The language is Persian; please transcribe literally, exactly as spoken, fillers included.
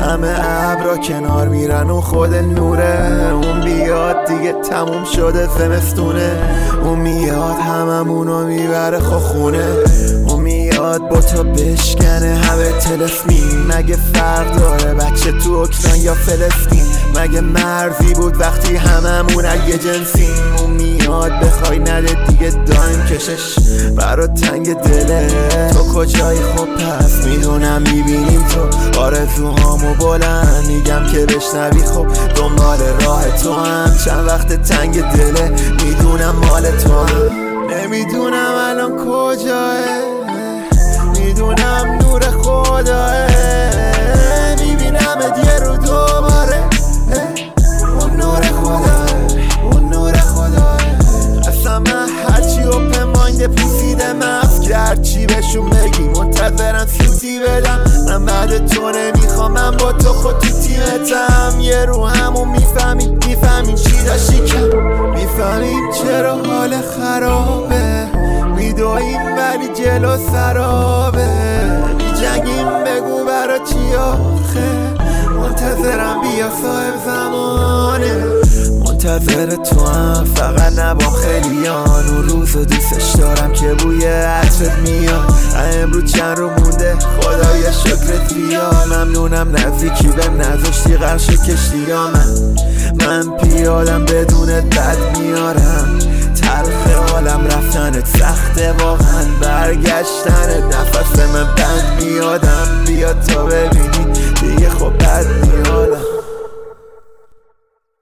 همه ابرا کنار میرن و خود نوره. اون بیاد دیگه تموم شده زمستونه. اون میاد هممونو میبره خونه. اون میاد با تو بشکنه همه تلفنی. مگه فرق داره بچه تو اوکراین یا فلسطین؟ مگه مرزی بود وقتی هممون یه جنسیم؟ اون میاد بخوای نده دیگه دایم کشش برا تنگ دله. تو کجایی؟ خب پس میدونم میبینیم تو آرزوهامو بلند میگم که بشنوی. خب دنبال راه تو هم چند وقت تنگ دله. میدونم مال تو هم نمیدونم الان کجاه. میدونم نور خداه. میبینم یه رو دوباره. اون نور خداه. اون نور خداه. اصلا من هرچی اوپن مایند پوسیده مفت کرد چی بهشون بگی منتظرم سوتی بدم. من بعد تو نمیخوام من با تو خود تو تیمتم. یه رو همون میفهمیم میفهمیم چی داشتی کم. میفهمیم چرا حال خرابه. میدویم ولی جلو سرابه. میجنگیم بگو برا چی آخه. منتظرم بیا صاحب زمانه. منتظر تو هم فقط نبا خیلیان. اون روز دوستش دارم که بوی عطرت میاد. امروز چند رو مونده خدای شکرت بیا. ممنونم نزدیکی بهم نذاشتی قرش کشتی ها. من من پیادم بدونت بد میارم. تلخ عالم رفتنت سخته واقعا. برگشتنت نفس من بند میادم. بیا تا ببینی